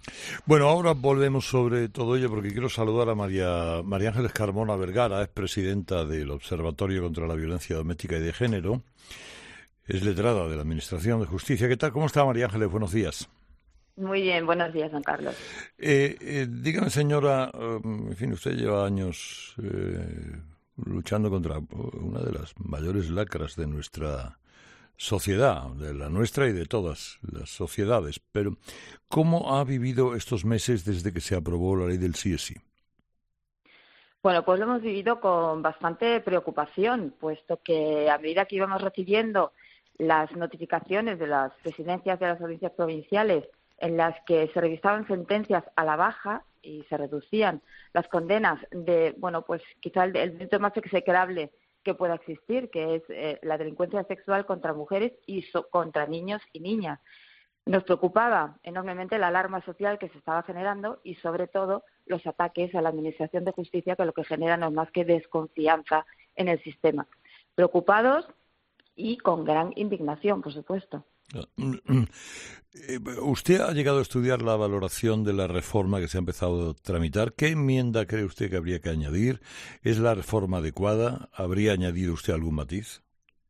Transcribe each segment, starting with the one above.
Bueno, ahora volvemos sobre todo ello porque quiero saludar a María Ángeles Carmona Vergara, es presidenta del Observatorio contra la Violencia Doméstica y de Género, es letrada de la Administración de Justicia. ¿Qué tal? ¿Cómo está, María Ángeles? Buenos días. Muy bien, buenos días, don Carlos. Dígame, señora, en fin, usted lleva años luchando contra una de las mayores lacras de nuestra sociedad, de la nuestra y de todas las sociedades. Pero, ¿cómo ha vivido estos meses desde que se aprobó la ley del sí es sí? Bueno, pues lo hemos vivido con bastante preocupación, puesto que a medida que íbamos recibiendo las notificaciones de las presidencias de las audiencias provinciales en las que se revisaban sentencias a la baja y se reducían las condenas de, bueno, pues quizá el delito más execrable que pueda existir, que es la delincuencia sexual contra mujeres y contra niños y niñas. Nos preocupaba enormemente la alarma social que se estaba generando y, sobre todo, los ataques a la Administración de Justicia, que lo que generan no es más que desconfianza en el sistema. Preocupados y con gran indignación, por supuesto. Usted ha llegado a estudiar la valoración de la reforma que se ha empezado a tramitar. ¿Qué enmienda cree usted que habría que añadir? ¿Es la reforma adecuada? ¿Habría añadido usted algún matiz?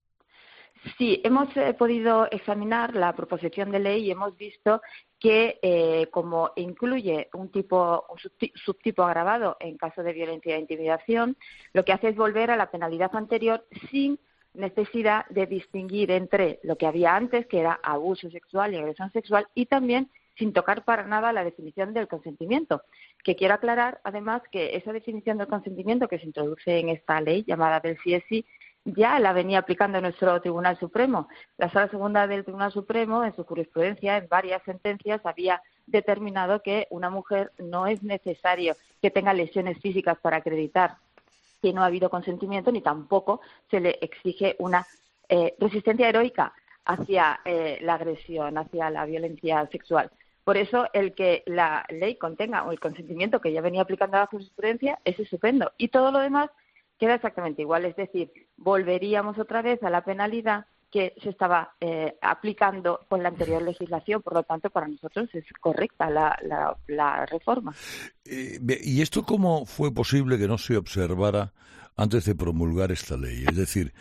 Sí, hemos podido examinar la proposición de ley y hemos visto que, como incluye un subtipo agravado en caso de violencia e intimidación, lo que hace es volver a la penalidad anterior sin necesidad de distinguir entre lo que había antes, que era abuso sexual y agresión sexual, y también sin tocar para nada la definición del consentimiento. Que quiero aclarar, además, que esa definición del consentimiento que se introduce en esta ley llamada del sí es sí ya la venía aplicando nuestro Tribunal Supremo. La Sala Segunda del Tribunal Supremo, en su jurisprudencia, en varias sentencias, había determinado que una mujer no es necesario que tenga lesiones físicas para acreditar que no ha habido consentimiento, ni tampoco se le exige una resistencia heroica hacia la agresión, hacia la violencia sexual. Por eso, el que la ley contenga o el consentimiento que ya venía aplicando la jurisprudencia es estupendo. Y todo lo demás queda exactamente igual, es decir, volveríamos otra vez a la penalidad que se estaba aplicando con la anterior legislación. Por lo tanto, para nosotros es correcta la reforma. ¿Y esto cómo fue posible que no se observara antes de promulgar esta ley? Es decir,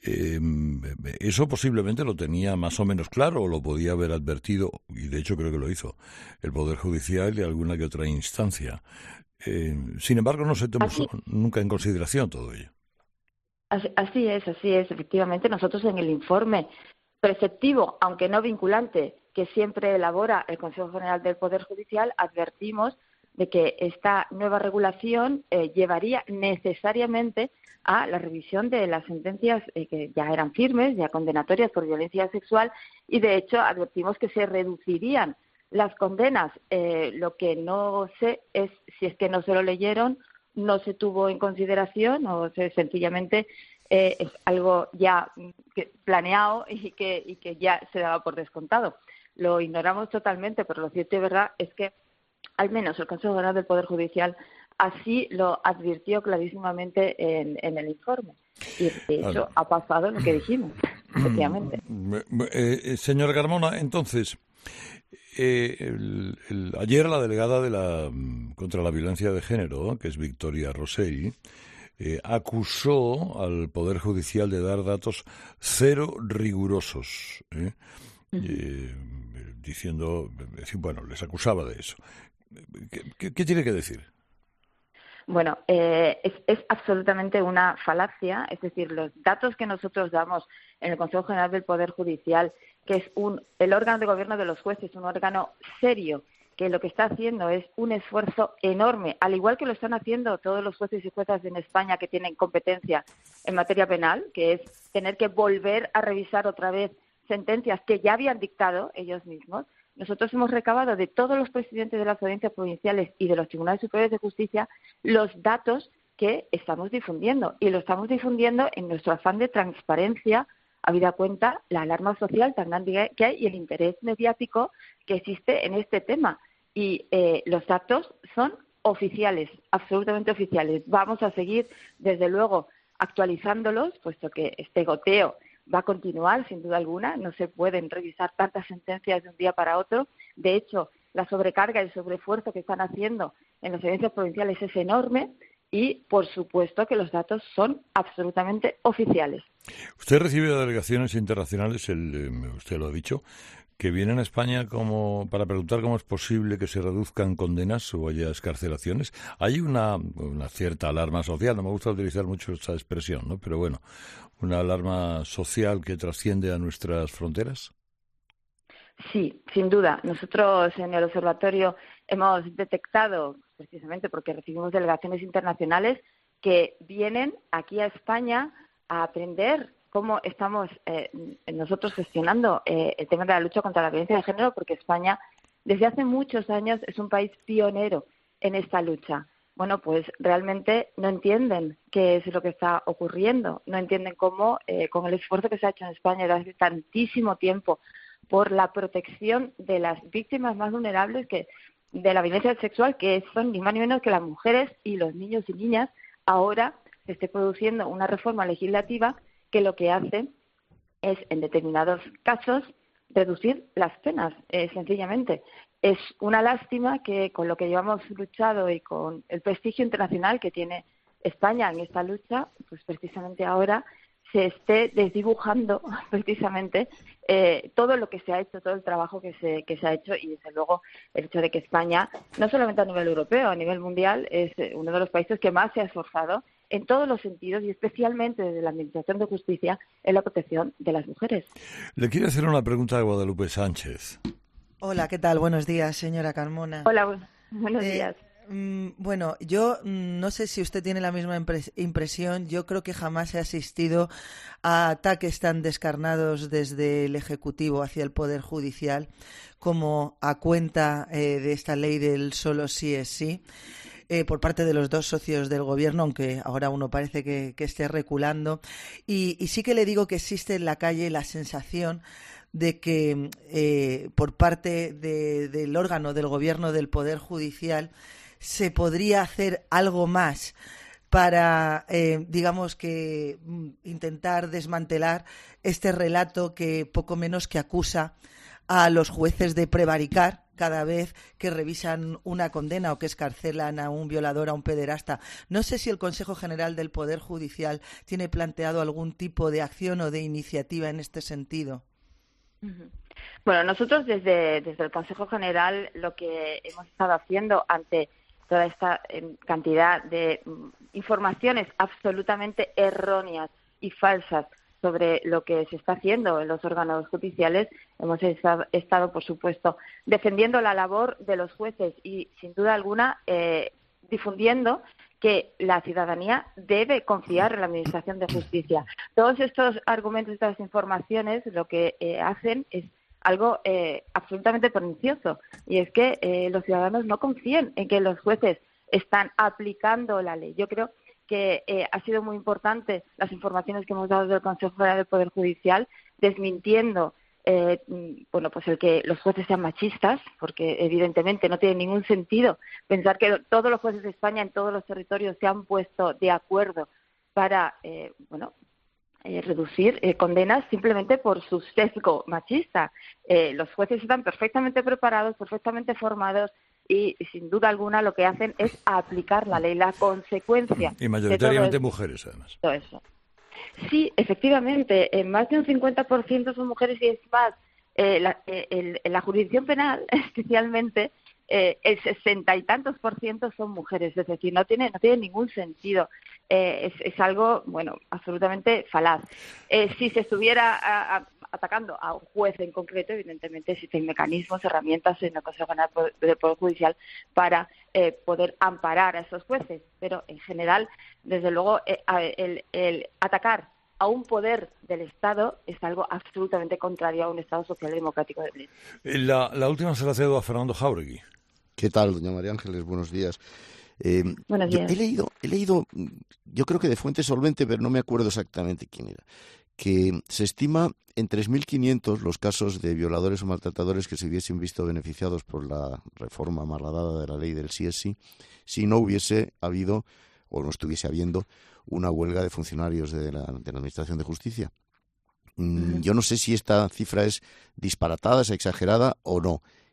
eso posiblemente lo tenía más o menos claro o lo podía haber advertido, y de hecho creo que lo hizo, el Poder Judicial y alguna que otra instancia. Sin embargo, no se tomó Así, nunca en consideración todo ello. así es, efectivamente. Nosotros en el informe preceptivo, aunque no vinculante, que siempre elabora el Consejo General del Poder Judicial, advertimos de que esta nueva regulación llevaría necesariamente a la revisión de las sentencias que ya eran firmes, ya condenatorias por violencia sexual, y de hecho advertimos que se reducirían las condenas. Lo que no sé es si es que no se lo leyeron, no se tuvo en consideración o sencillamente es algo ya planeado y que ya se daba por descontado. Lo ignoramos totalmente, pero lo cierto y verdad es que al menos el Consejo General del Poder Judicial así lo advirtió clarísimamente en el informe. Y de Vale. hecho ha pasado lo que dijimos, efectivamente. Señora Carmona, entonces, ayer la delegada contra la violencia de género, que es Victoria Rosell, acusó al Poder Judicial de dar datos cero rigurosos, eh, diciendo, bueno, les acusaba de eso. ¿Qué tiene que decir? Bueno, es absolutamente una falacia, es decir, los datos que nosotros damos en el Consejo General del Poder Judicial, que es el órgano de gobierno de los jueces, un órgano serio, que lo que está haciendo es un esfuerzo enorme, al igual que lo están haciendo todos los jueces y juezas en España que tienen competencia en materia penal, que es tener que volver a revisar otra vez sentencias que ya habían dictado ellos mismos. Nosotros hemos recabado de todos los presidentes de las audiencias provinciales y de los tribunales superiores de justicia los datos que estamos difundiendo. Y lo estamos difundiendo en nuestro afán de transparencia, habida cuenta la alarma social tan grande que hay y el interés mediático que existe en este tema. Y los datos son oficiales, absolutamente oficiales. Vamos a seguir, desde luego, actualizándolos, puesto que este goteo va a continuar, sin duda alguna. No se pueden revisar tantas sentencias de un día para otro. De hecho, la sobrecarga y el sobreesfuerzo que están haciendo en las audiencias provinciales es enorme y, por supuesto, que los datos son absolutamente oficiales. Usted recibe delegaciones internacionales, usted lo ha dicho, que vienen a España para preguntar cómo es posible que se reduzcan condenas o haya excarcelaciones. Hay una cierta alarma social, no me gusta utilizar mucho esa expresión, ¿no? Pero bueno, una alarma social que trasciende a nuestras fronteras. Sí, sin duda. Nosotros en el observatorio hemos detectado, precisamente porque recibimos delegaciones internacionales, que vienen aquí a España a aprender cómo estamos nosotros gestionando el tema de la lucha contra la violencia de género, porque España desde hace muchos años es un país pionero en esta lucha. Bueno, pues realmente no entienden qué es lo que está ocurriendo, no entienden cómo, con el esfuerzo que se ha hecho en España desde hace tantísimo tiempo por la protección de las víctimas más vulnerables de la violencia sexual, que son ni más ni menos que las mujeres y los niños y niñas, ahora se esté produciendo una reforma legislativa que lo que hace es, en determinados casos, reducir las penas, sencillamente. Es una lástima que con lo que llevamos luchado y con el prestigio internacional que tiene España en esta lucha, pues precisamente ahora se esté desdibujando precisamente todo lo que se ha hecho, todo el trabajo que se ha hecho, y desde luego el hecho de que España, no solamente a nivel europeo, a nivel mundial, es uno de los países que más se ha esforzado en todos los sentidos y especialmente desde la Administración de Justicia en la protección de las mujeres. Le quiero hacer una pregunta a Guadalupe Sánchez. Hola, ¿qué tal? Buenos días, señora Carmona. Hola, buenos días. Bueno, yo no sé si usted tiene la misma impresión. Yo creo que jamás he asistido a ataques tan descarnados desde el Ejecutivo hacia el Poder Judicial como a cuenta de esta ley del solo sí es sí, por parte de los dos socios del Gobierno, aunque ahora uno parece que esté reculando. Y sí que le digo que existe en la calle la sensación de que por parte del órgano del Gobierno, del Poder Judicial, se podría hacer algo más para, digamos que, intentar desmantelar este relato que poco menos que acusa a los jueces de prevaricar cada vez que revisan una condena o que excarcelan a un violador, a un pederasta. No sé si el Consejo General del Poder Judicial tiene planteado algún tipo de acción o de iniciativa en este sentido. Bueno, nosotros desde el Consejo General lo que hemos estado haciendo ante toda esta cantidad de informaciones absolutamente erróneas y falsas sobre lo que se está haciendo en los órganos judiciales, hemos estado, por supuesto, defendiendo la labor de los jueces y, sin duda alguna, difundiendo que la ciudadanía debe confiar en la Administración de Justicia. Todos estos argumentos, estas informaciones, lo que hacen es algo absolutamente pernicioso, y es que los ciudadanos no confíen en que los jueces están aplicando la ley. Yo creo que ha sido muy importante las informaciones que hemos dado del Consejo General del Poder Judicial, desmintiendo pues el que los jueces sean machistas, porque evidentemente no tiene ningún sentido pensar que todos los jueces de España en todos los territorios se han puesto de acuerdo para reducir condenas simplemente por su sesgo machista. Los jueces están perfectamente preparados, perfectamente formados, y sin duda alguna lo que hacen es aplicar la ley, la consecuencia. Y mayoritariamente mujeres, además. Todo eso. Sí, efectivamente, más de un 50% son mujeres, y es más, en la jurisdicción penal, especialmente, el 60 y tantos % son mujeres, es decir, no tiene ningún sentido. Es algo, absolutamente falaz. Si se estuviera atacando a un juez en concreto, evidentemente existen mecanismos, herramientas en el Consejo General del Poder Judicial para poder amparar a esos jueces, pero en general, desde luego, el atacar a un poder del Estado es algo absolutamente contrario a un Estado social y democrático de derecho. La última se la cedo a Fernando Jáuregui. ¿Qué tal, doña María Ángeles? Buenos días. Buenos días. He leído, yo creo que de fuente solvente, pero no me acuerdo exactamente quién era, que se estima en 3.500 los casos de violadores o maltratadores que se hubiesen visto beneficiados por la reforma malhadada de la ley del sí es sí, si no hubiese habido o no estuviese habiendo una huelga de funcionarios de la Administración de Justicia. Yo no sé si esta cifra es disparatada, es exagerada o no.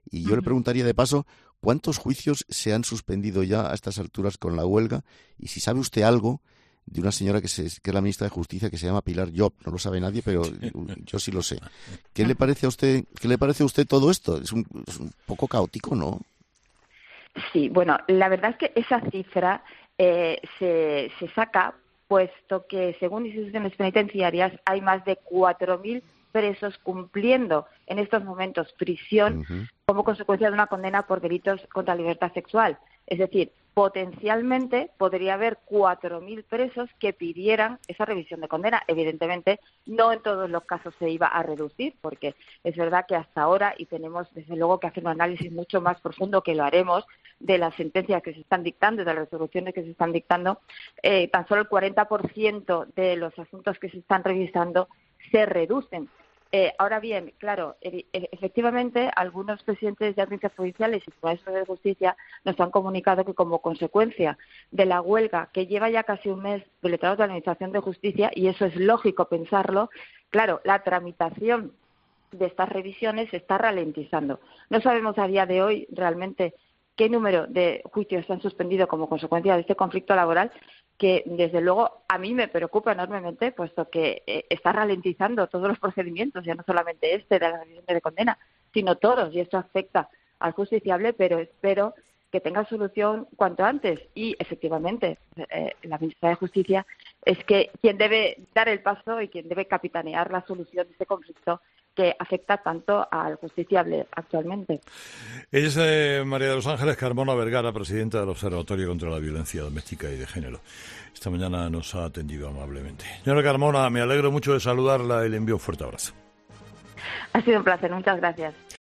Y yo le preguntaría de paso, ¿cuántos juicios se han suspendido ya a estas alturas con la huelga? Y si sabe usted algo de una señora que es la ministra de Justicia, que se llama Pilar Llop. No lo sabe nadie, pero yo sí lo sé. ¿Qué le parece a usted todo esto? Es un poco caótico, ¿no? Sí, bueno, la verdad es que esa cifra se saca puesto que, según instituciones penitenciarias, hay más de 4.000 presos cumpliendo en estos momentos prisión como consecuencia de una condena por delitos contra la libertad sexual. Es decir, potencialmente podría haber 4.000 presos que pidieran esa revisión de condena. Evidentemente, no en todos los casos se iba a reducir, porque es verdad que hasta ahora, y tenemos desde luego que hacer un análisis mucho más profundo, que lo haremos, de las sentencias que se están dictando, de las resoluciones que se están dictando, tan solo el 40% de los asuntos que se están revisando se reducen. Ahora bien, claro, efectivamente, algunos presidentes de audiencias provinciales y tribunales de justicia nos han comunicado que, como consecuencia de la huelga que lleva ya casi un mes de letrados de la Administración de Justicia, y eso es lógico pensarlo, claro, la tramitación de estas revisiones se está ralentizando. No sabemos a día de hoy realmente qué número de juicios se han suspendido como consecuencia de este conflicto laboral, que desde luego a mí me preocupa enormemente, puesto que está ralentizando todos los procedimientos, ya no solamente de la revisión de condena, sino todos, y esto afecta al justiciable, pero espero que tenga solución cuanto antes. Y efectivamente, la ministra de Justicia es que quien debe dar el paso y quien debe capitanear la solución de este conflicto que afecta tanto al justiciable actualmente. Es María de los Ángeles Carmona Vergara, presidenta del Observatorio contra la Violencia Doméstica y de Género. Esta mañana nos ha atendido amablemente. Señora Carmona, me alegro mucho de saludarla y le envío un fuerte abrazo. Ha sido un placer, muchas gracias.